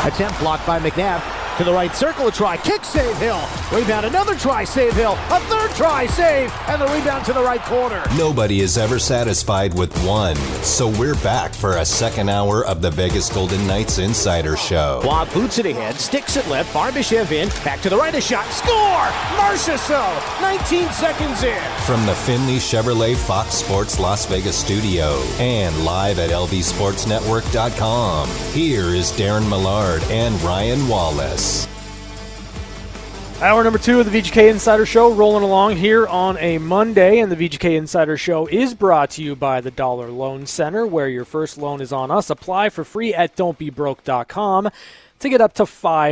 Attempt blocked by McNabb. To the right circle, a try, kick, save Hill. Rebound, another try, save Hill. A third try, save, and the rebound to the right corner. Nobody is ever satisfied with one, so we're back for a second hour of the Vegas Golden Knights Insider Show. Blob boots it ahead, sticks it left, Barbashev in, back to the right, a shot, score! Marchessault, 19 seconds in. From the Finley Chevrolet Fox Sports Las Vegas studio and live at lvsportsnetwork.com, here is Darren Millard and Ryan Wallace. Hour number 2 of the VGK Insider Show rolling along here on a Monday, and the VGK Insider Show is brought to you by the Dollar Loan Center, where your first loan is on us. Apply for free at don'tbebroke.com to get up to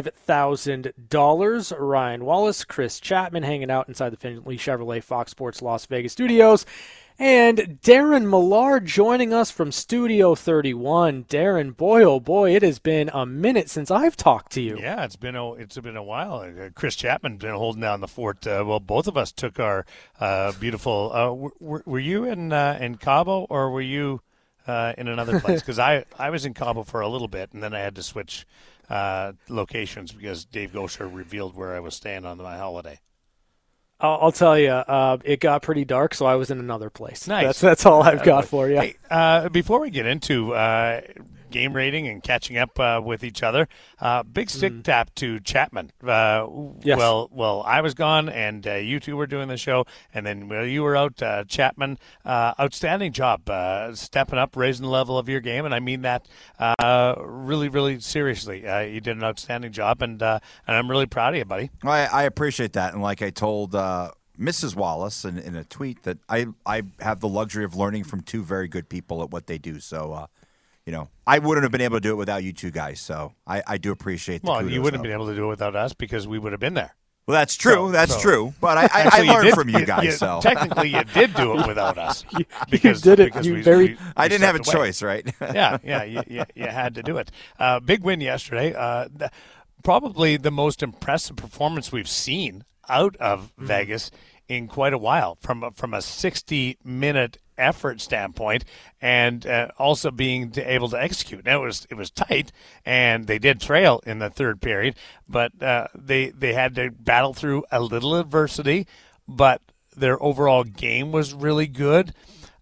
$5,000. Ryan Wallace, Chris Chapman hanging out inside the Finley Chevrolet Fox Sports Las Vegas studios. And Darren Millard joining us from Studio 31. Darren, boy, oh boy, it has been a minute since I've talked to you. Yeah, it's been a while. Chris Chapman been holding down the fort. Well, both of us took our beautiful. Were you in Cabo, or were you in another place? Because I was in Cabo for a little bit, and then I had to switch locations because Dave Gosher revealed where I was staying on my holiday. I'll tell you, it got pretty dark, so I was in another place. Nice. That's all I've got for you. Hey, before we get into game rating and catching up with each other, big stick tap to Chapman. Yes. Well, I was gone, and you two were doing the show, and then while you were out, Chapman, outstanding job stepping up, raising the level of your game, and I mean that really, really seriously. You did an outstanding job, and I'm really proud of you, buddy. Well, I appreciate that, and like I told Mrs. Wallace in a tweet, that I have the luxury of learning from two very good people at what they do, so I wouldn't have been able to do it without you two guys, so I do appreciate the kudos, you wouldn't have though. been able to do it without us because we would have been there. Well, that's true. That's true. But I learned from you guys. So technically, you did do it without us. Because I didn't have a choice, right? Yeah. You had to do it. Big win yesterday. Probably the most impressive performance we've seen out of Vegas in quite a while, from a 60-minute effort standpoint, and also being able to execute. Now it was tight, and they did trail in the third period, but they had to battle through a little adversity, but their overall game was really good.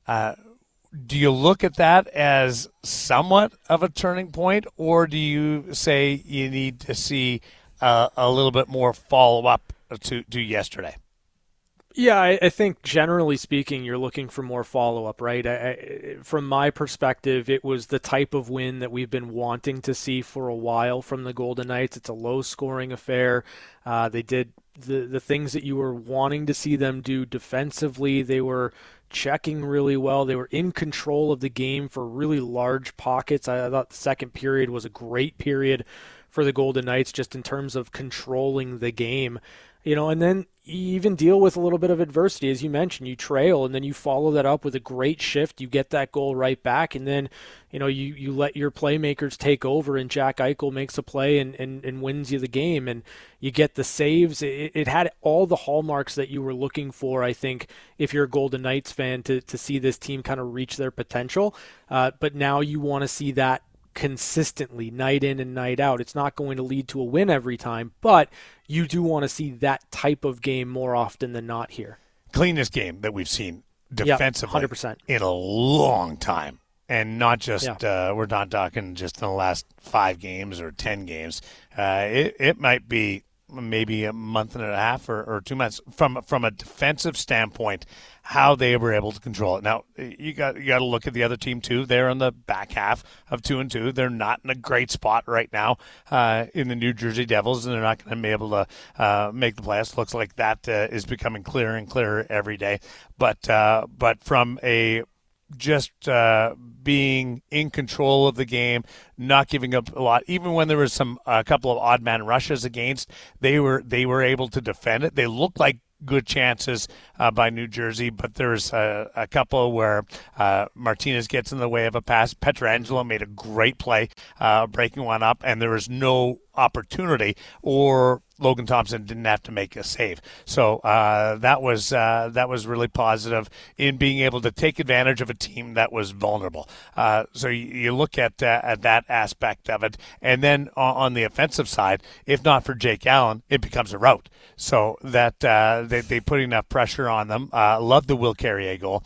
Do you look at that as somewhat of a turning point, or do you say you need to see a little bit more follow-up to yesterday? Yeah, I think generally speaking, you're looking for more follow-up, right? From my perspective, it was the type of win that we've been wanting to see for a while from the Golden Knights. It's a low-scoring affair. They did the things that you were wanting to see them do defensively. They were checking really well. They were in control of the game for really large pockets. I thought the second period was a great period for the Golden Knights just in terms of controlling the game. And then you even deal with a little bit of adversity. As you mentioned, you trail, and then you follow that up with a great shift. You get that goal right back, and then, you let your playmakers take over, and Jack Eichel makes a play and wins you the game, and you get the saves. It had all the hallmarks that you were looking for, I think, if you're a Golden Knights fan, to see this team kind of reach their potential. But now you want to see that consistently, night in and night out. It's not going to lead to a win every time, but you do want to see that type of game more often than not here. Cleanest game that we've seen defensively 100%. in a long time. And not just, we're not talking just in the last 5 games or 10 games. It might be maybe a month and a half or 2 months from a defensive standpoint, how they were able to control it. Now, you got to look at the other team too. They're on the back half of 2-2. They're not in a great spot right now in the New Jersey Devils, and they're not going to be able to make the playoffs. Looks like that is becoming clearer and clearer every day. But from a just being in control of the game, not giving up a lot. Even when there was a couple of odd man rushes against, they were able to defend it. They looked like good chances by New Jersey, but there's a couple where Martinez gets in the way of a pass. Pietrangelo made a great play breaking one up, and there was no opportunity, or Logan Thompson didn't have to make a save. So that was really positive in being able to take advantage of a team that was vulnerable. So you look at that aspect of it, and then on the offensive side, if not for Jake Allen, it becomes a rout. So that they put enough pressure on them. Love the Will Carrier goal,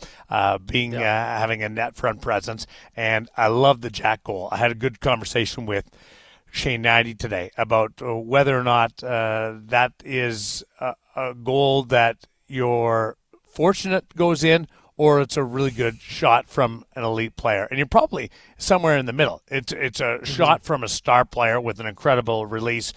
having a net front presence, and I love the Jack goal. I had a good conversation with Shane Natty today about whether or not that is a goal that you're fortunate goes in, or it's a really good shot from an elite player. And you're probably somewhere in the middle. It's a shot from a star player with an incredible release.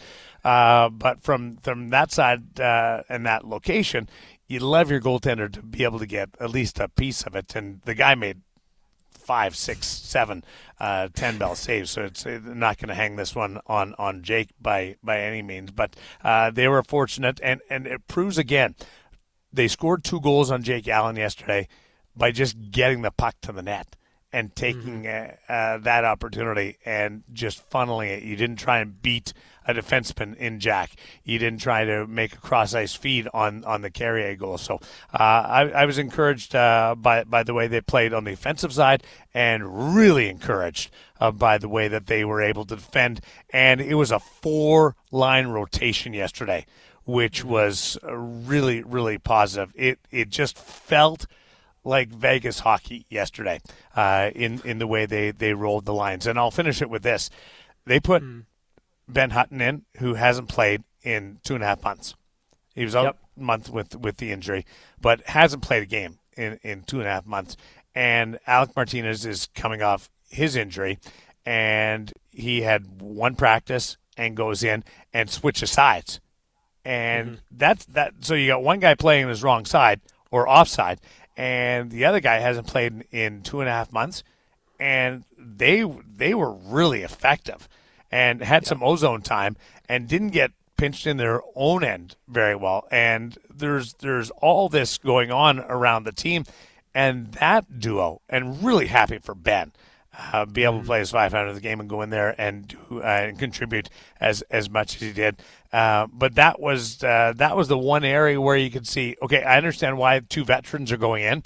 But from that side and that location, you love your goaltender to be able to get at least a piece of it. And the guy made 5, 6, 7, 10 bell saves, so it's not going to hang this one on Jake by any means. But they were fortunate, and it proves again, they scored 2 goals on Jake Allen yesterday by just getting the puck to the net and taking that opportunity and just funneling it. You didn't try and beat a defenseman in Jack. You didn't try to make a cross-ice feed on the Carrier goal. So I was encouraged by the way they played on the offensive side, and really encouraged by the way that they were able to defend. And it was a 4-line rotation yesterday, which was really, really positive. It just felt like Vegas hockey yesterday in the way they rolled the lines. And I'll finish it with this. They put Ben Hutton in, who hasn't played in 2.5 months. He was out a month with the injury, but hasn't played a game in 2.5 months. And Alec Martinez is coming off his injury, and he had 1 practice and goes in and switches sides. And that's that. So you got one guy playing on his wrong side or offside, and the other guy hasn't played in 2.5 months, and they were really effective and had some ozone time and didn't get pinched in their own end very well. And there's all this going on around the team, and that duo, and really happy for Ben. Be able to play his 500th game and go in there and do and contribute as much as he did. But that was the one area where you could see, okay, I understand why 2 veterans are going in,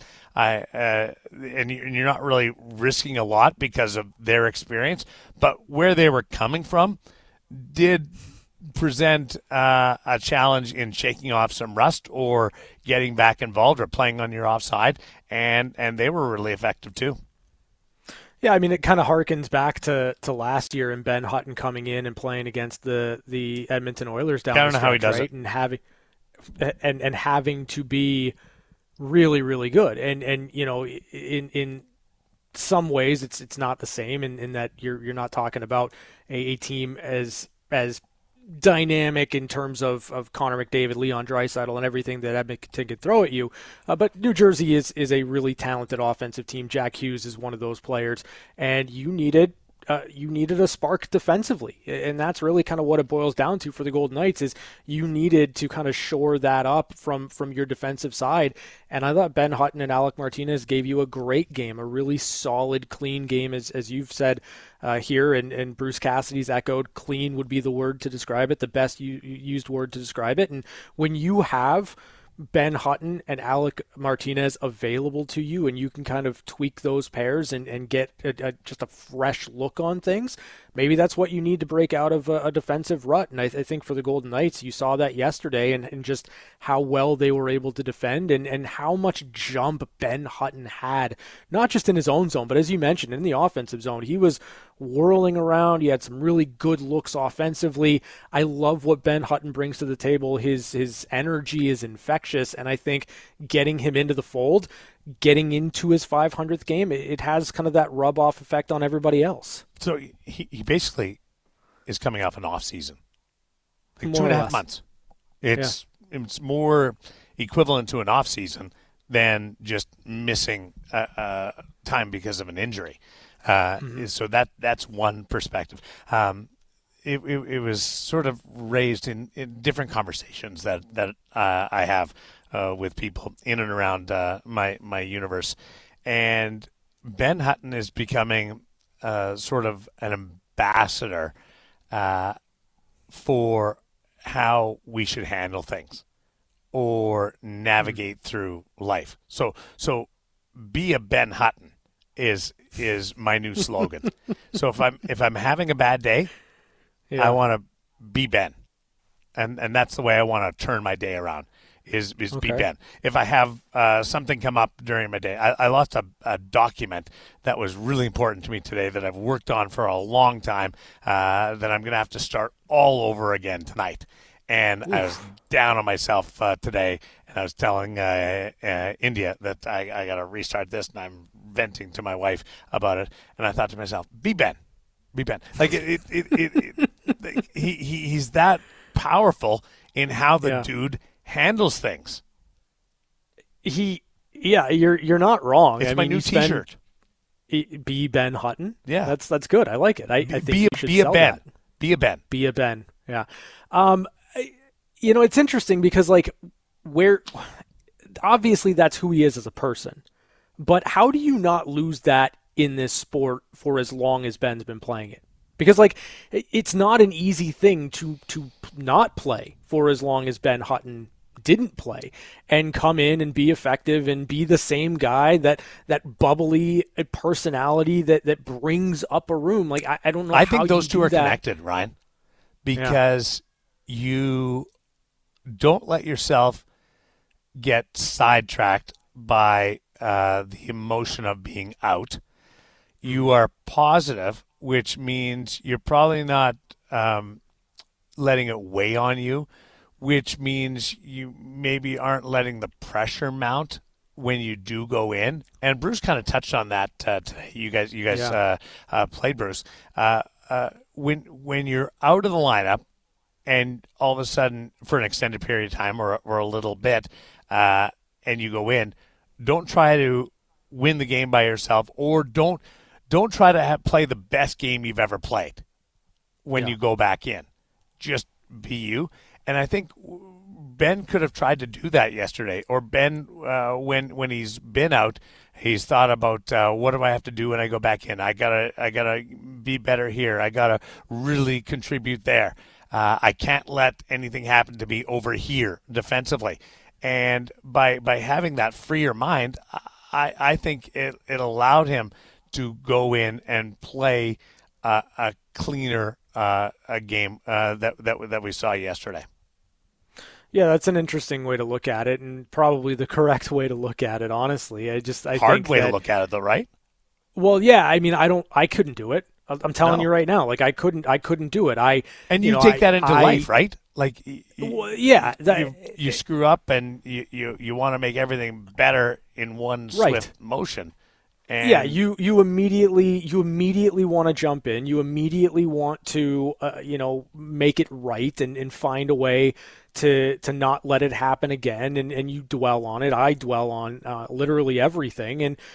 and you're not really risking a lot because of their experience. But where they were coming from did present a challenge in shaking off some rust or getting back involved or playing on your offside, and they were really effective too. Yeah, I mean, it kind of harkens back to last year and Ben Hutton coming in and playing against the Edmonton Oilers down the stretch, I don't know how he does it. And having to be really, really good. And you know, in some ways it's not the same in that you're not talking about a team as dynamic in terms of Connor McDavid, Leon Draisaitl, and everything that Edmonton could throw at you. But New Jersey is a really talented offensive team. Jack Hughes is one of those players, and you needed a spark defensively, and that's really kind of what it boils down to for the Golden Knights. Is you needed to kind of shore that up from your defensive side. And I thought Ben Hutton and Alec Martinez gave you a great game, a really solid, clean game, as you've said here, and Bruce Cassidy's echoed. Clean would be the word to describe it, the best used word to describe it. And when you have Ben Hutton and Alec Martinez available to you, and you can kind of tweak those pairs and get just a fresh look on things, maybe that's what you need to break out of a defensive rut. And I think for the Golden Knights, you saw that yesterday, and just how well they were able to defend, and how much jump Ben Hutton had, not just in his own zone, but as you mentioned, in the offensive zone. He was whirling around. He had some really good looks offensively. I love what Ben Hutton brings to the table. His energy is infectious, and I think getting him into the fold, getting into his 500th game, it has kind of that rub-off effect on everybody else. So he basically is coming off an off-season. Like More 2.5 months. It's more equivalent to an off-season than just missing time because of an injury. So that's one perspective. It was sort of raised in different conversations that I have with people in and around my universe. And Ben Hutton is becoming sort of an ambassador for how we should handle things or navigate through life. So be a Ben Hutton is my new slogan. So if I'm having a bad day, I want to be Ben. And that's the way I want to turn my day around is be Ben. If I have something come up during my day, I lost a document that was really important to me today that I've worked on for a long time that I'm going to have to start all over again tonight. And I was down on myself today, and I was telling India that I got to restart this, and I'm venting to my wife about it. And I thought to myself, be Ben. Like he's that powerful in how the dude handles things. You're not wrong. It's my new T-shirt. Be Ben Hutton. Yeah, that's good. I like it. I think you should be a sell Ben. that. Be a Ben. Be a Ben. Yeah. It's interesting because obviously that's who he is as a person, but how do you not lose that in this sport for as long as Ben's been playing it? Because it's not an easy thing to not play for as long as Ben Hutton didn't play and come in and be effective and be the same guy, that bubbly personality that brings up a room. I don't know. I think those two are connected, Ryan, because you don't let yourself get sidetracked by the emotion of being out. You are positive, which means you're probably not letting it weigh on you, which means you maybe aren't letting the pressure mount when you do go in. And Bruce kind of touched on that today. You guys played Bruce. When you're out of the lineup and all of a sudden for an extended period of time or a little bit, and you go in, don't try to win the game by yourself, or don't try to play the best game you've ever played when you go back in. Just be you. And I think Ben could have tried to do that yesterday. Or Ben, when he's been out, he's thought about what do I have to do when I go back in? I gotta be better here. I gotta really contribute there. I can't let anything happen to me over here defensively. And by having that freer mind, I think it allowed him to go in and play a cleaner a game that we saw yesterday. Yeah, that's an interesting way to look at it, and probably the correct way to look at it. Honestly, I hard think way to look at it, though, right? Well, yeah. I mean, I couldn't do it. I'm telling you right now. I couldn't do it. You take that into life, right? You screw up and you want to make everything better in one swift motion. And you immediately want to jump in. You immediately want to make it right and find a way to not let it happen again. And you dwell on it. I dwell on literally everything. And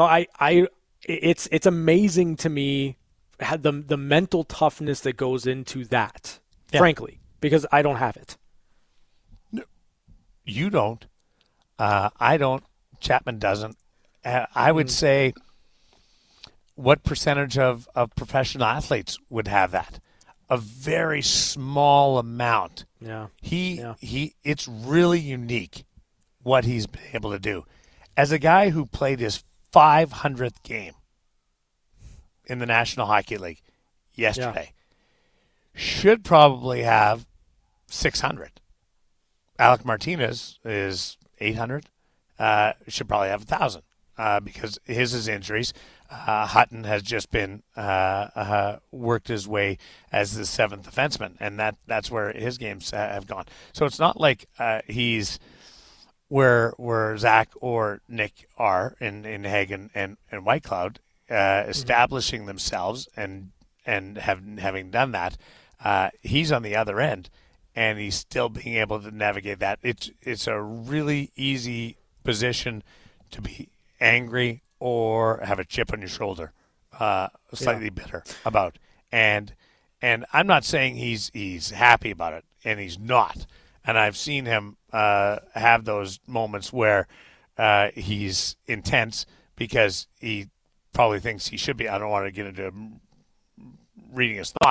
it's amazing to me the mental toughness that goes into that. Yeah. Frankly, because I don't have it. No, you don't. I don't. Chapman doesn't. I would say, what percentage of professional athletes would have that? A very small amount. Yeah. It's really unique what he's been able to do. As a guy who played his 500th game in the National Hockey League yesterday, should probably have 600. Alec Martinez is 800. Should probably have 1,000. Because his is injuries. Hutton has just been worked his way as the seventh defenseman, and that's where his games have gone. So it's not like he's where Zach or Nick are in Hagen and Whitecloud, establishing themselves and having done that. He's on the other end, and he's still being able to navigate that. It's a really easy position to be angry or have a chip on your shoulder, slightly bitter about. And I'm not saying he's happy about it, and he's not. And I've seen him have those moments where he's intense because he probably thinks he should be. I don't want to get into reading his thoughts,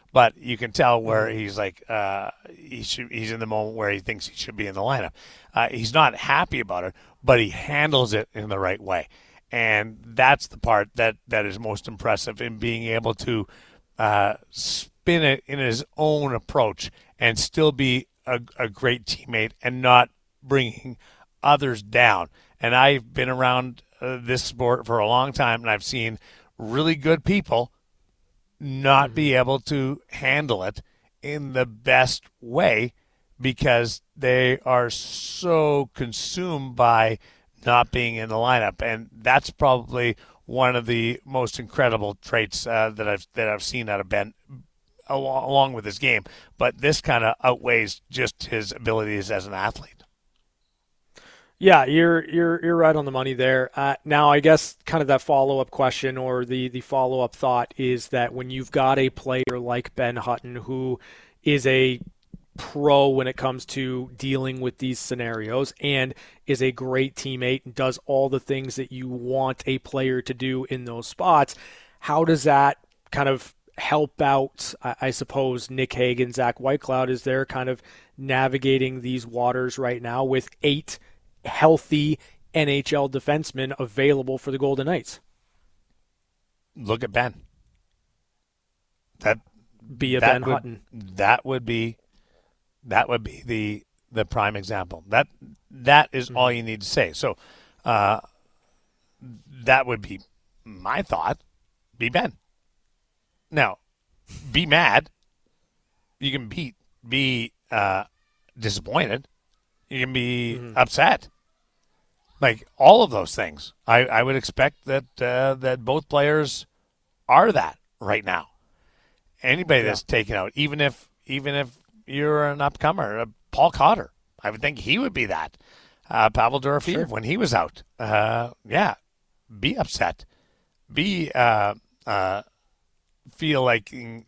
but you can tell where he's like he's in the moment where he thinks he should be in the lineup. He's not happy about it, but he handles it in the right way, and that's the part that is most impressive in being able to spin it in his own approach and still be a great teammate and not bringing others down. And I've been around this sport for a long time, and I've seen really good people not be able to handle it in the best way because they are so consumed by not being in the lineup. And that's probably one of the most incredible traits that I've seen out of Ben, along with his game. But this kind of outweighs just his abilities as an athlete. Yeah, you're right on the money there. Now, I guess kind of that follow-up question or the follow-up thought is that when you've got a player like Ben Hutton who is a pro when it comes to dealing with these scenarios and is a great teammate and does all the things that you want a player to do in those spots, how does that kind of help out, I suppose, Nick Hague, Zach Whitecloud, as they're kind of navigating these waters right now with 8 healthy NHL defensemen available for the Golden Knights? Look at Ben. Ben Hutton. That would be the prime example. That is all you need to say. So that would be my thought. Be Ben. Now, be mad. You can be disappointed. You can be upset. Like all of those things. I would expect that both players are that right now. Anybody that's taken out, even if you're an upcomer, Paul Cotter, I would think he would be that. Pavel Dorofeev, when he was out, be upset, feeling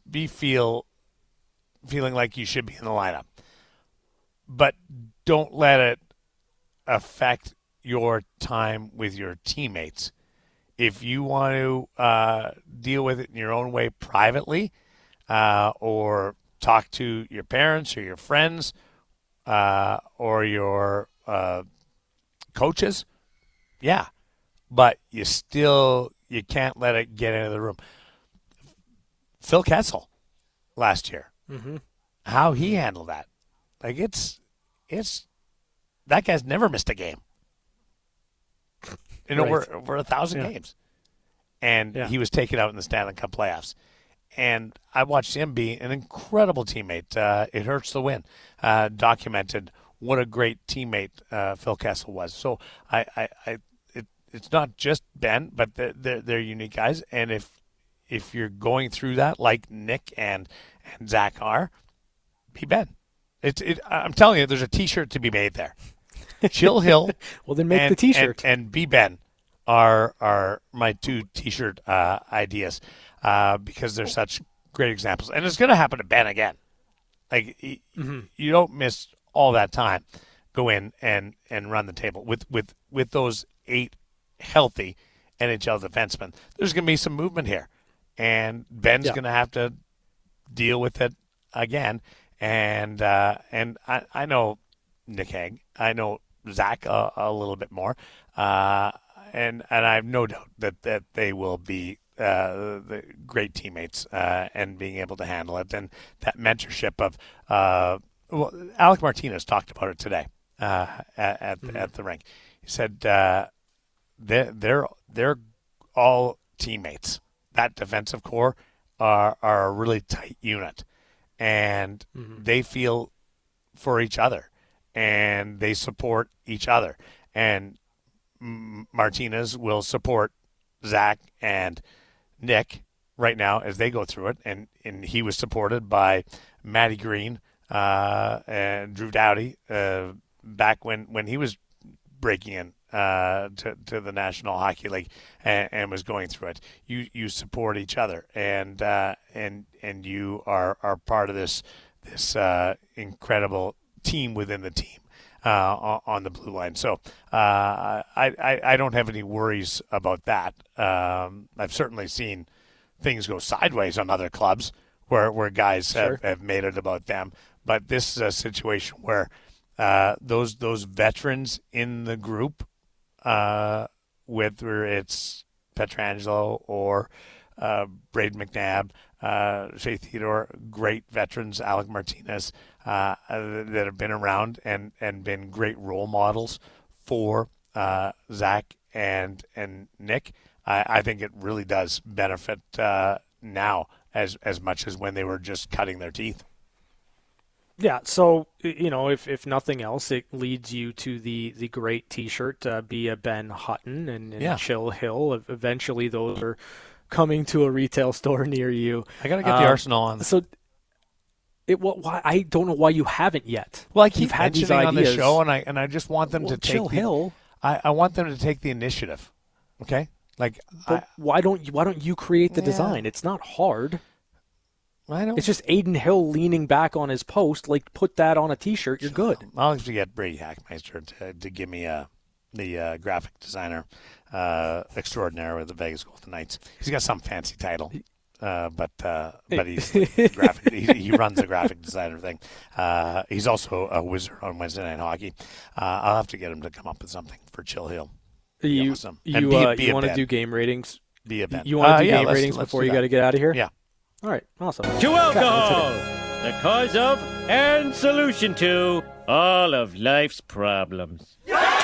like you should be in the lineup, but don't let it affect your time with your teammates. If you want to deal with it in your own way privately, or talk to your parents or your friends or your coaches, but you can't let it get into the room. Phil Kessel last year, how he handled that. Like it's that guy's never missed a game. Over 1,000 games. And he was taken out in the Stanley Cup playoffs. And I watched him be an incredible teammate. It hurts to win. Documented what a great teammate Phil Kessel was. So it's not just Ben, but they're unique guys. And if you're going through that, like Nick and Zach are, be Ben. I'm telling you, there's a T-shirt to be made there. Chill Hill. Well, then make the T-shirt. And Be Ben are my 2 T-shirt ideas because they're such great examples. And it's going to happen to Ben again. Like you don't miss all that time. Go in and run the table with those 8 healthy NHL defensemen. There's going to be some movement here, and Ben's going to have to deal with it again. And I know Nick Hague. I know Zach a little bit more, and I have no doubt that they will be the great teammates and being able to handle it. And that mentorship of Alec Martinez talked about it today at the rink. He said they're all teammates. That defensive core are a really tight unit, and they feel for each other. And they support each other. And Martinez will support Zach and Nick right now as they go through it. And he was supported by Matty Green and Drew Doughty back when he was breaking in to the National Hockey League and was going through it. You support each other, and you are part of this incredible team within the team on the blue line. So I don't have any worries about that. I've certainly seen things go sideways on other clubs where guys Sure. have made it about them. But this is a situation where those veterans in the group, whether it's Pietrangelo or Braden McNabb, Shea Theodore, great veterans, Alec Martinez, that have been around and been great role models for Zach and Nick. I think it really does benefit now as much as when they were just cutting their teeth. Yeah, so, if nothing else, it leads you to the great T-shirt, be a Ben Hutton and Chill Hill. Eventually, those are coming to a retail store near you. I got to get the Arsenal on. So, why I don't know why you haven't yet. Well, I keep You've had these mentioning on the ideas. show, and I just want them to take Chill Hill. I want them to take the initiative. Okay, but why don't you create the design? It's not hard. I know. It's just Aiden Hill leaning back on his post. Like, put that on a T-shirt. You're good. I'll have to get Brady Hackmeister to give me the graphic designer extraordinaire with the Vegas Golden Knights. He's got some fancy title, but he's graphic. He runs the graphic designer thing. He's also a wizard on Wednesday Night Hockey. I'll have to get him to come up with something for Chill Hill. You want to do game ratings? Be a Ben. You want to do game ratings before you got to get out of here? Yeah. All right, awesome. To alcohol, the cause of and solution to all of life's problems.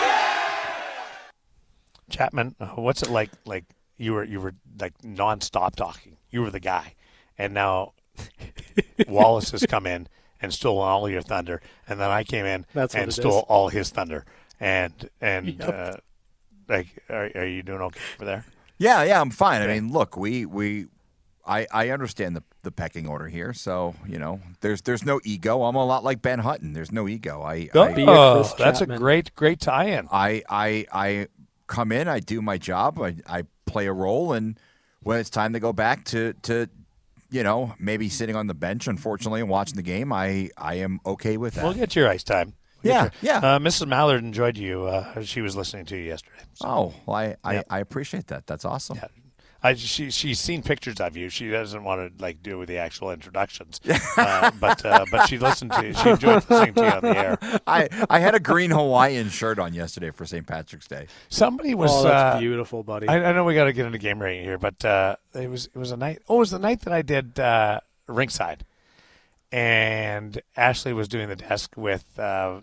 Chapman, what's it like? Like you were like nonstop talking. You were the guy, and now Wallace has come in and stolen all your thunder, and then I came in and stole all his thunder. And yep. Are you doing okay over there? Yeah, I'm fine. Okay. I mean, look, I understand the pecking order here, so there's no ego. I'm a lot like Ben Hutton. There's no ego. That's a great tie-in. I come in, I do my job, I play a role, and when it's time to go back to maybe sitting on the bench, unfortunately, and watching the game, I am okay with that. We'll get your ice time. Yeah. Mrs. Mallard enjoyed you. She was listening to you yesterday. So. Oh, well, I appreciate that. That's awesome. Yeah. She's seen pictures of you. She doesn't want to do the actual introductions, but she listened to. She enjoyed listening to you on the air. I had a green Hawaiian shirt on yesterday for St. Patrick's Day. Somebody was. Oh, that's beautiful, buddy. I know we got to get into game rating here, but it was a night. Oh, it was the night that I did ringside, and Ashley was doing the desk with Megan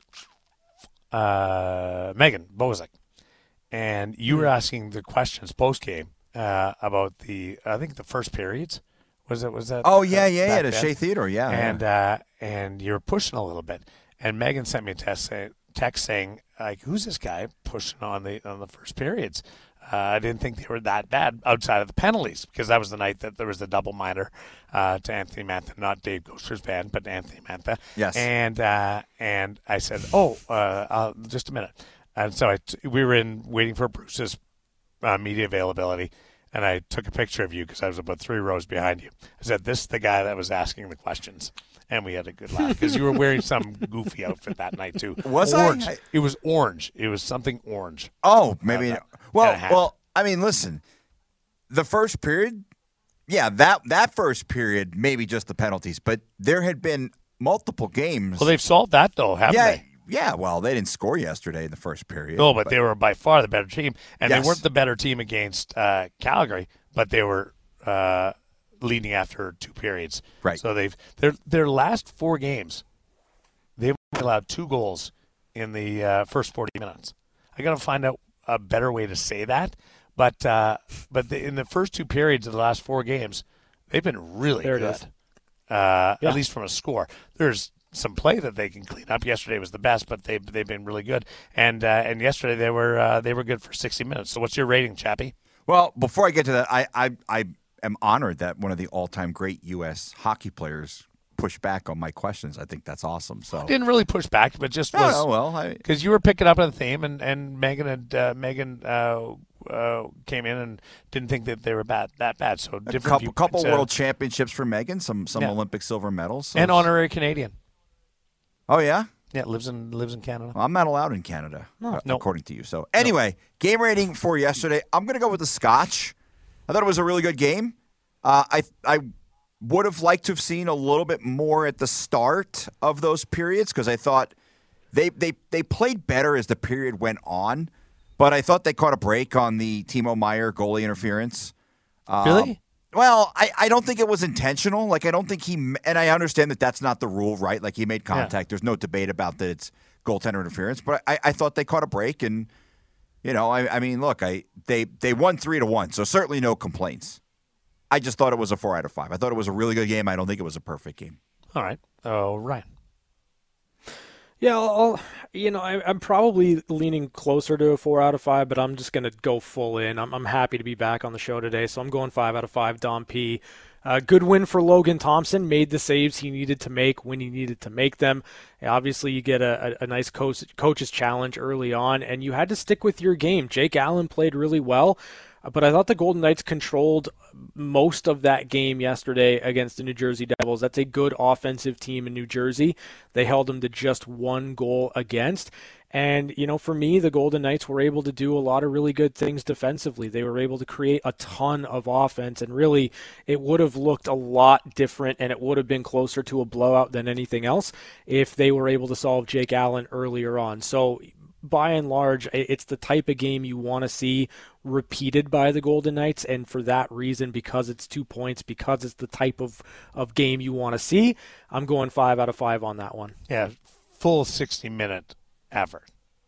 Bozek, and you were asking the questions post game. About the first periods was that? Oh yeah, to Shea Theodore, and you're pushing a little bit, and Megan sent me a text saying like, who's this guy pushing on the first periods? I didn't think they were that bad outside of the penalties, because that was the night that there was the double minor to Anthony Mantha, not Dave Gosher's band, but Anthony Mantha. Yes, and I said, just a minute, and so we were waiting for Bruce's media availability. And I took a picture of you because I was about 3 rows behind you. I said, this is the guy that was asking the questions. And we had a good laugh because you were wearing some goofy outfit that night, too. Was orange. I? It was orange. It was something orange. Oh, maybe. Well, I mean, listen, the first period, that first period, maybe just the penalties. But there had been multiple games. Well, they've solved that, though, haven't they? Yeah, well, they didn't score yesterday in the first period. No, but they were by far the better team. And yes. They weren't the better team against Calgary, but they were leading after 2 periods. Right. So their last 4 games, they've allowed 2 goals in the first 40 minutes. I got to find out a better way to say that. But in the first 2 periods of the last 4 games, they've been really good. At least from a score. There's some play that they can clean up. Yesterday was the best, but they've been really good. And yesterday they were good for 60 minutes. So what's your rating, Chappie? Well, before I get to that, I am honored that one of the all-time great U.S. hockey players pushed back on my questions. I think that's awesome. So I didn't really push back, but just was because you were picking up on the theme, and Megan came in and didn't think that they were that bad. So a couple world championships for Megan, some Olympic silver medals, and honorary Canadian. Oh yeah, lives in Canada. Well, I'm not allowed in Canada, according to you. So anyway, game rating for yesterday. I'm going to go with the Scotch. I thought it was a really good game. I would have liked to have seen a little bit more at the start of those periods because I thought they played better as the period went on, but I thought they caught a break on the Timo Meier goalie interference. Really? Well, I don't think it was intentional. Like, I don't think and I understand that that's not the rule, right? Like, he made contact. Yeah. There's no debate about that it's goaltender interference, but I thought they caught a break, and, I mean, look, they won 3-1, so certainly no complaints. I just thought it was a 4 out of 5. I thought it was a really good game. I don't think it was a perfect game. All right. Oh, Ryan. Yeah, I'm probably leaning closer to a 4 out of 5, but I'm just going to go full in. I'm happy to be back on the show today, so I'm going 5 out of 5. Dom P. Good win for Logan Thompson. Made the saves he needed to make when he needed to make them. Obviously, you get a nice coach's challenge early on, and you had to stick with your game. Jake Allen played really well, but I thought the Golden Knights controlled most of that game yesterday against the New Jersey Devils. That's a good offensive team in New Jersey. They held them to just 1 goal against. And, for me, the Golden Knights were able to do a lot of really good things defensively. They were able to create a ton of offense, and really it would have looked a lot different, and it would have been closer to a blowout than anything else if they were able to solve Jake Allen earlier on. So, by and large, it's the type of game you want to see repeated by the Golden Knights, and for that reason, because it's 2 points, because it's the type of game you want to see, I'm going 5 out of 5 on that one. Yeah, full 60-minute effort.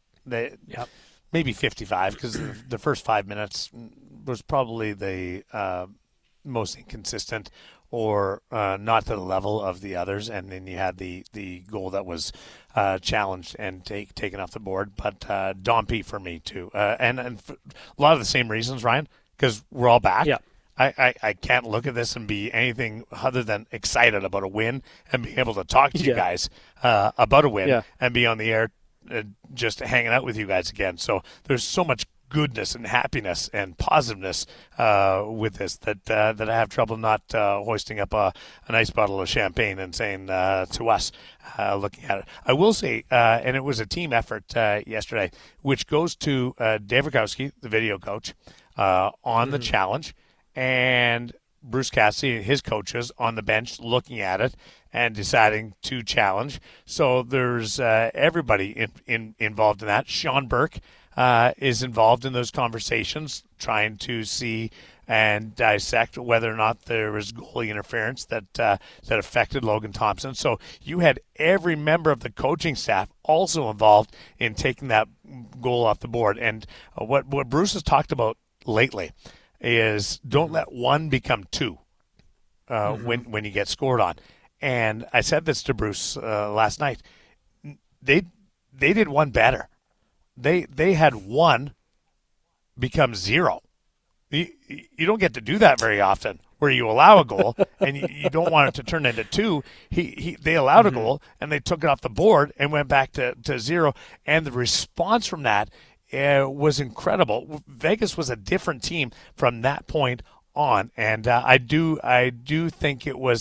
Maybe 55, because the first 5 minutes was probably the most inconsistent or not to the level of the others, and then you had the goal that was challenged and taken off the board. But Dom P for me too, and for a lot of the same reasons, Ryan, because we're all back. Yeah. I can't look at this and be anything other than excited about a win and be able to talk to you guys about a win and be on the air just hanging out with you guys again. So there's so much goodness and happiness and positiveness with this that I have trouble not hoisting up a nice bottle of champagne and saying to us, looking at it. I will say, and it was a team effort yesterday, which goes to Dave Rakowski, the video coach, on the challenge, and Bruce Cassidy and his coaches on the bench looking at it and deciding to challenge. So there's everybody involved in that. Sean Burke is involved in those conversations, trying to see and dissect whether or not there was goalie interference that affected Logan Thompson. So you had every member of the coaching staff also involved in taking that goal off the board. And what Bruce has talked about lately is don't let one become two when you get scored on. And I said this to Bruce last night. They did one better. They had one become 0. You don't get to do that very often, where you allow a goal and you don't want it to turn into 2. They allowed a goal and they took it off the board and went back to 0. And the response from that was incredible. Vegas was a different team from that point on, and I do think it was.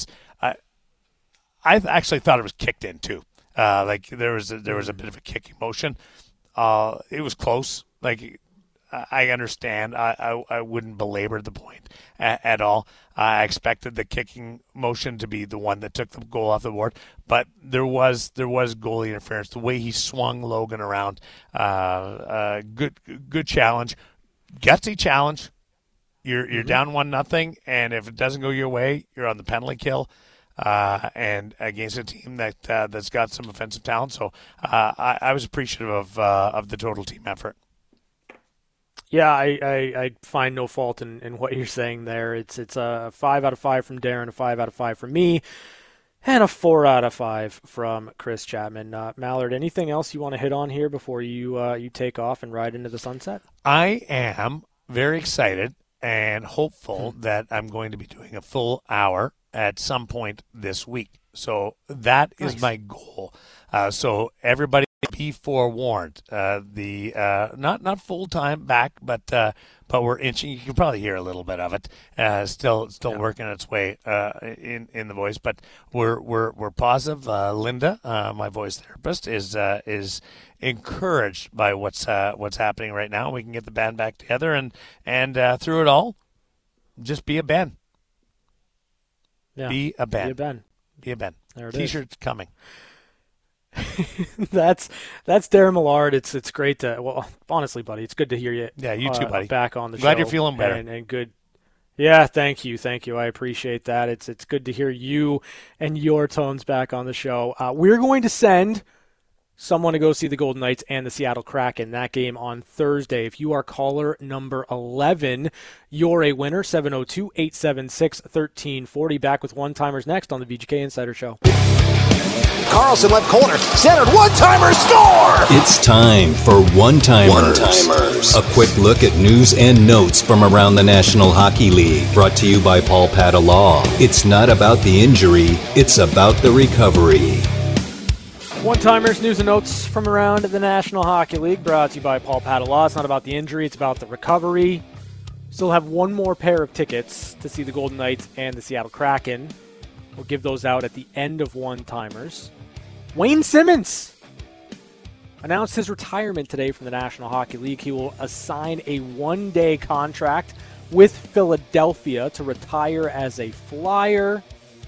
I actually thought it was kicked in too. Like there was a bit of a kicking motion. It was close. Like I understand. I wouldn't belabor the point at all. I expected the kicking motion to be the one that took the goal off the board, but there was goalie interference. The way he swung Logan around, good challenge, gutsy challenge. You're down 1-0, and if it doesn't go your way, you're on the penalty kill. And against a team that's got some offensive talent. So I was appreciative of the total team effort. Yeah, I find no fault in what you're saying there. It's a 5 out of 5 from Darren, a 5 out of 5 from me, and a 4 out of 5 from Chris Chapman. Mallard, anything else you want to hit on here before you take off and ride into the sunset? I am very excited and hopeful that I'm going to be doing a full hour at some point this week. So that is my goal. So everybody be forewarned. Not full time back, but we're inching. You can probably hear a little bit of it. Still working its way in the voice, but we're positive. Linda, my voice therapist, is encouraged by what's happening right now. We can get the band back together and through it all, just be a band. Yeah. Be a Ben. Be a Ben. Be a Ben. There it T-shirts coming. That's Darren Millard. It's great to, well, honestly, buddy, it's good to hear you. Yeah, you too, buddy. Back on the show. Glad you're feeling better. And good. Yeah, thank you. I appreciate that. It's good to hear you and your tones back on the show. We're going to send someone to go see the Golden Knights and the Seattle Kraken. That game on Thursday. If you are caller number 11, you're a winner. 702-876-1340. Back with one-timers next on the VGK Insider Show. Carlson left corner, centered, one-timer, score! It's time for One-Timers. A quick look at news and notes from around the National Hockey League. Brought to you by Paul Pata Law. It's not about the injury, it's about the recovery. One-timers, news and notes from around the National Hockey League, brought to you by Paul Pata Law. It's not about the injury, it's about the recovery. Still have one more pair of tickets to see the Golden Knights and the Seattle Kraken. We'll give those out at the end of One-Timers. Wayne Simmonds announced his retirement today from the National Hockey League. He will assign a one-day contract with Philadelphia to retire as a Flyer.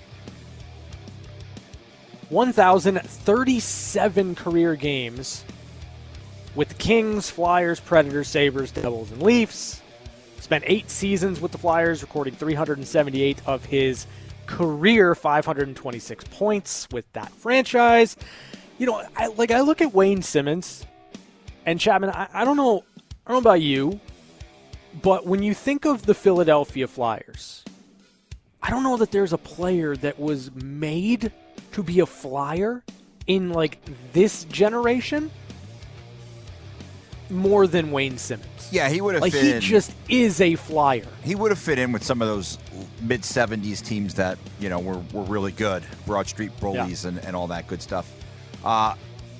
1,037 career games with the Kings, Flyers, Predators, Sabres, Devils, and Leafs. Spent 8 seasons with the Flyers, recording 378 of his career 526 points with that franchise. You know, I look at Wayne Simmonds and Chapman. I don't know about you, but when you think of the Philadelphia Flyers, I don't know that there's a player that was made to be a Flyer in like this generation more than Wayne Simmonds. Yeah, he would have fit in. in. He just is a Flyer. He would have fit in with some of those mid-'70s teams that, you know, were really good. Broad Street Bullies and all that good stuff. I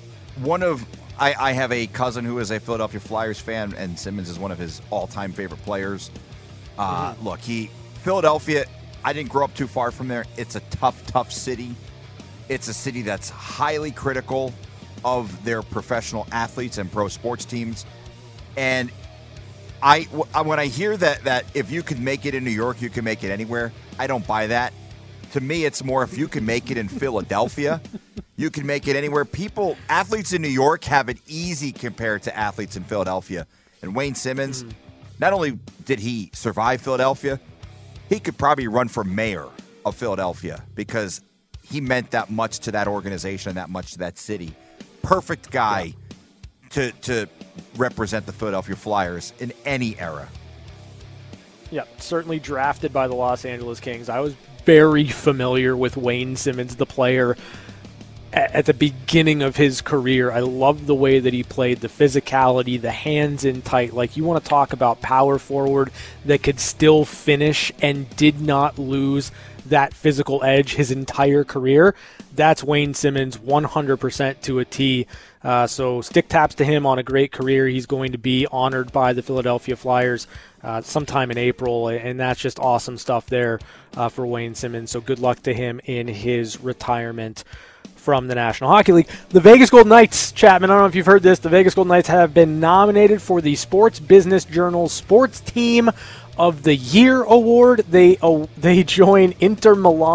have a cousin who is a Philadelphia Flyers fan, and Simmonds is one of his all-time favorite players. Look, Philadelphia, I didn't grow up too far from there. It's a tough city. It's a city that's highly critical of their professional athletes and pro sports teams. And when I hear that if you can make it in New York, you can make it anywhere, I don't buy that. To me, it's more if you can make it in Philadelphia, you can make it anywhere. Athletes in New York have it easy compared to athletes in Philadelphia. And Wayne Simmonds, not only did he survive Philadelphia, he could probably run for mayor of Philadelphia because he meant that much to that organization and that much to that city. Perfect guy to represent the Philadelphia Flyers in any era. Yeah, certainly drafted by the Los Angeles Kings. I was very familiar with Wayne Simmonds, the player, at the beginning of his career. I loved the way that he played, the physicality, the hands in tight. Like, you want to talk about power forward that could still finish and did not lose that physical edge his entire career. That's Wayne Simmonds 100% to a T. So stick taps to him on a great career. He's going to be honored by the Philadelphia Flyers sometime in April, and that's just awesome stuff there for Wayne Simmonds. So good luck to him in his retirement from the National Hockey League. The Vegas Golden Knights, Chapman, I don't know if you've heard this, the Vegas Golden Knights have been nominated for the Sports Business Journal's Sports Team of the Year award. They join Inter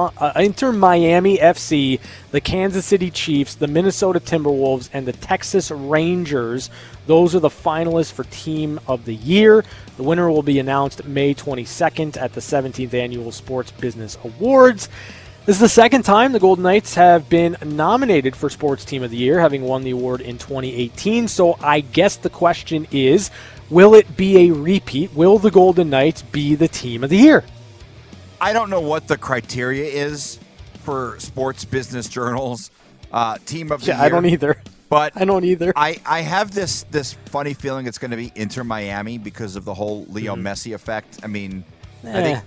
Miami FC, the Kansas City Chiefs, the Minnesota Timberwolves, and the Texas Rangers. Those are the finalists for Team of the Year. The winner will be announced May 22nd at the 17th Annual Sports Business Awards. This is the second time the Golden Knights have been nominated for Sports Team of the Year, having won the award in 2018. So I guess the question is, will it be a repeat? Will the Golden Knights be the Team of the Year? I don't know what the criteria is for Sports Business Journal's Team of the Year. I don't either. But I don't either. I have this funny feeling it's going to be Inter Miami because of the whole Leo Messi effect. I mean, I think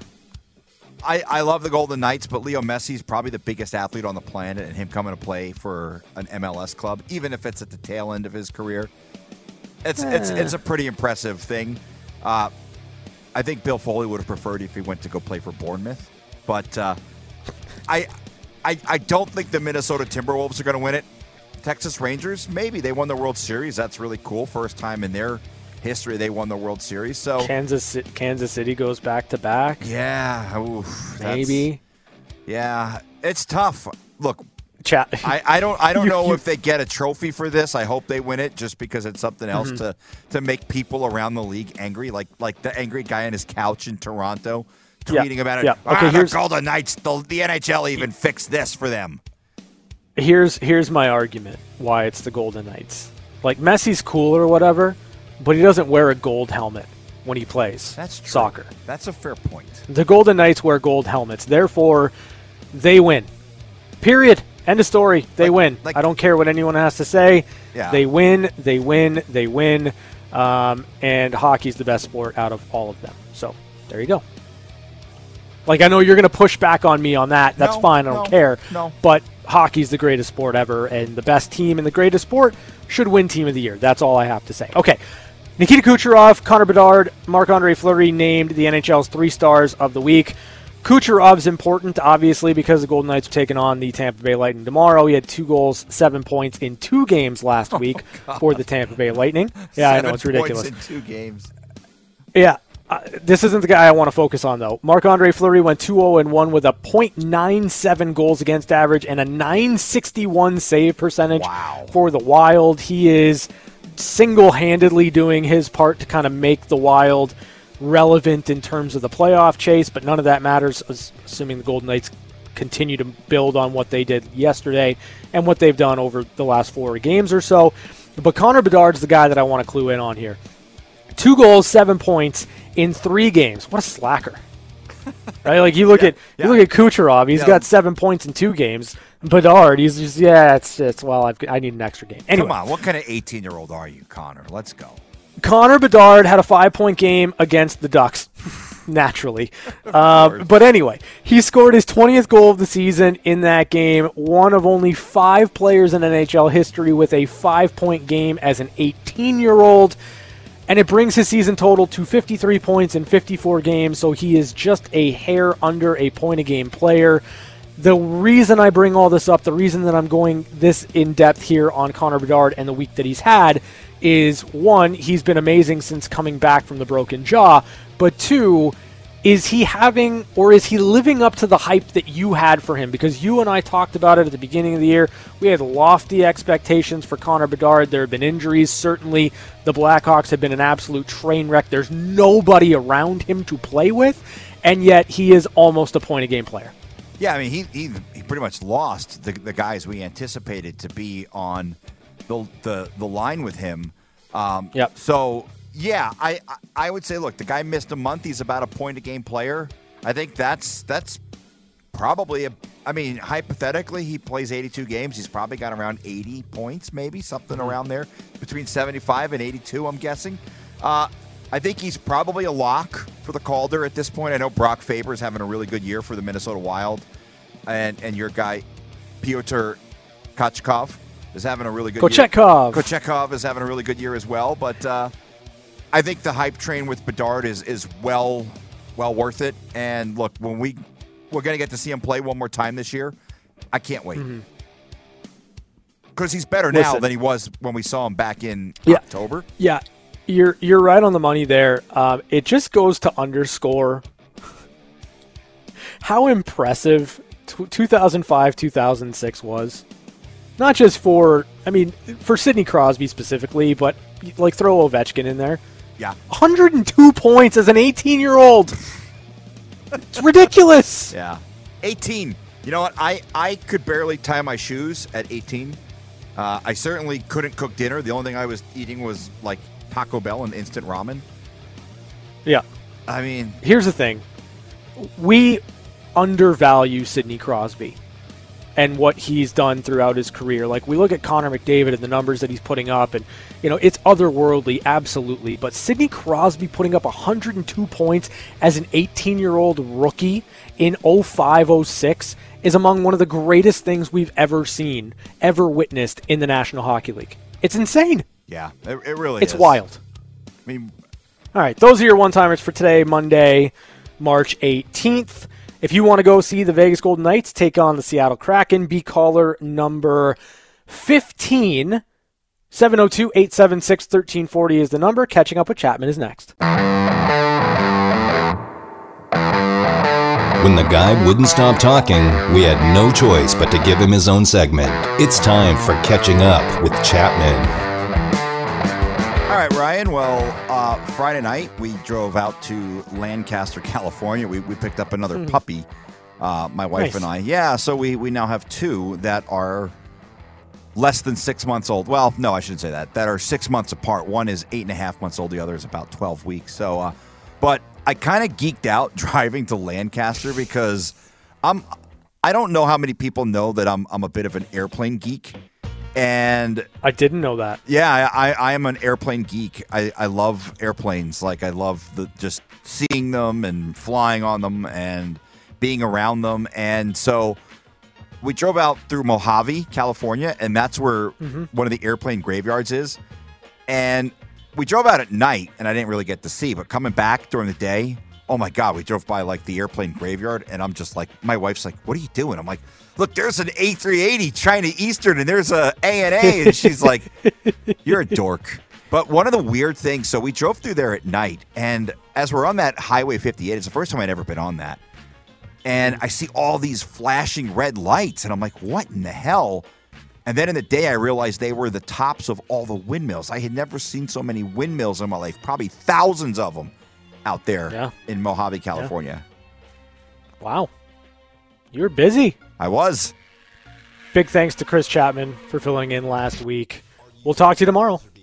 I love the Golden Knights, but Leo Messi is probably the biggest athlete on the planet, and him coming to play for an MLS club, even if it's at the tail end of his career, it's a pretty impressive thing. I think Bill Foley would have preferred if he went to go play for Bournemouth, but I don't think the Minnesota Timberwolves are going to win it. Texas Rangers, maybe. They won the World Series. That's really cool. First time in their history they won the World Series. So Kansas City goes back to back. Yeah, oof, maybe. Yeah, it's tough. Look, Chat. I don't know if they get a trophy for this. I hope they win it just because it's something else to make people around the league angry, like the angry guy on his couch in Toronto tweeting about it. Yeah. Okay, the Golden Knights, the NHL even fixed this for them. Here's my argument why it's the Golden Knights. Like, Messi's cool or whatever, but he doesn't wear a gold helmet when he plays soccer. That's a fair point. The Golden Knights wear gold helmets. Therefore, they win. Period. End of story. They win. I don't care what anyone has to say. Yeah. They win. They win. They win. And hockey's the best sport out of all of them. So, there you go. Like, I know you're going to push back on me on that. That's fine. I don't care. No. But hockey's the greatest sport ever, and the best team in the greatest sport should win Team of the Year. That's all I have to say. Okay. Nikita Kucherov, Connor Bedard, Marc-Andre Fleury named the NHL's 3 stars of the week. Kucherov's important, obviously, because the Golden Knights are taking on the Tampa Bay Lightning tomorrow. He had 2 goals, 7 points in 2 games last week for the Tampa Bay Lightning. Yeah, I know, it's ridiculous. 7 points in 2 games. Yeah. This isn't the guy I want to focus on, though. Marc-Andre Fleury went 2-0-1 with a .97 goals against average and a .961 save percentage for the Wild. He is single-handedly doing his part to kind of make the Wild relevant in terms of the playoff chase, but none of that matters, assuming the Golden Knights continue to build on what they did yesterday and what they've done over the last 4 games or so. But Connor Bedard's the guy that I want to clue in on here. 2 goals, 7 points in 3 games. What a slacker. Right? Like, you look at Kucherov, he's got 7 points in 2 games. Bedard, he's just I need an extra game. Anyway. Come on, what kind of 18-year-old are you, Connor? Let's go. Connor Bedard had a 5-point game against the Ducks, naturally. But anyway, he scored his 20th goal of the season in that game, one of only 5 players in NHL history with a 5-point game as an 18-year-old. And it brings his season total to 53 points in 54 games, so he is just a hair under a point-a-game player. The reason I bring all this up, the reason that I'm going this in-depth here on Connor Bedard and the week that he's had is, 1, he's been amazing since coming back from the broken jaw, but 2, is he living up to the hype that you had for him? Because you and I talked about it at the beginning of the year. We had lofty expectations for Connor Bedard. There have been injuries. Certainly, the Blackhawks have been an absolute train wreck. There's nobody around him to play with, and yet he is almost a point-a-game player. Yeah, I mean, he pretty much lost the guys we anticipated to be on the line with him. Yep. So, yeah, I would say, look, the guy missed a month. He's about a point-a-game player. I think that's probably hypothetically, he plays 82 games. He's probably got around 80 points, maybe, something around there. Between 75 and 82, I'm guessing. I think he's probably a lock for the Calder at this point. I know Brock Faber's having a really good year for the Minnesota Wild. And your guy, Pyotr Kochetkov, is having a really good year. Kochetkov is having a really good year as well. But I think the hype train with Bedard is well worth it. And look, when we're going to get to see him play one more time this year, I can't wait. Because he's better now than he was when we saw him back in October. Yeah, you're right on the money there. It just goes to underscore how impressive 2005-2006 was. Not just for Sidney Crosby specifically, but like throw Ovechkin in there. Yeah. 102 points as an 18-year-old. It's ridiculous. Yeah. 18. You know what? I could barely tie my shoes at 18. I certainly couldn't cook dinner. The only thing I was eating was like Taco Bell and instant ramen. Yeah. I mean, here's the thing. We undervalue Sidney Crosby and what he's done throughout his career. Like, we look at Connor McDavid and the numbers that he's putting up, and, it's otherworldly, absolutely. But Sidney Crosby putting up 102 points as an 18-year-old rookie in 05-06 is among one of the greatest things we've ever seen, ever witnessed in the National Hockey League. It's insane. Yeah, it really is. It's wild. I mean, all right, those are your one-timers for today, Monday, March 18th. If you want to go see the Vegas Golden Knights take on the Seattle Kraken, be caller number 15. 702-876-1340 is the number. Catching up with Chapman is next. When the guy wouldn't stop talking, we had no choice but to give him his own segment. It's time for Catching Up with Chapman. All right, Ryan. Well, Friday night we drove out to Lancaster, California. We picked up another puppy, my wife and I. Yeah, so we now have two that are less than 6 months old. Well, no, I shouldn't say that. That are 6 months apart. One is 8.5 months old. The other is about 12 weeks. So, but I kind of geeked out driving to Lancaster because I don't know how many people know that I'm a bit of an airplane geek. And I didn't know that. Yeah, I am an airplane geek. I love airplanes. Like, I love just seeing them and flying on them and being around them. And so we drove out through Mojave, California, and that's where one of the airplane graveyards is. And we drove out at night, and I didn't really get to see. But coming back during the day, oh, my God, we drove by, like, the airplane graveyard, and I'm just like, my wife's like, what are you doing? I'm like, look, there's an A380 China Eastern, and there's a ANA. And she's like, you're a dork. But one of the weird things, so we drove through there at night, and as we're on that Highway 58, it's the first time I'd ever been on that. And I see all these flashing red lights, and I'm like, what in the hell? And then in the day, I realized they were the tops of all the windmills. I had never seen so many windmills in my life, probably thousands of them out there in Mojave, California. Yeah. Wow. You were busy. I was. Big thanks to Chris Chapman for filling in last week. We'll talk to you tomorrow.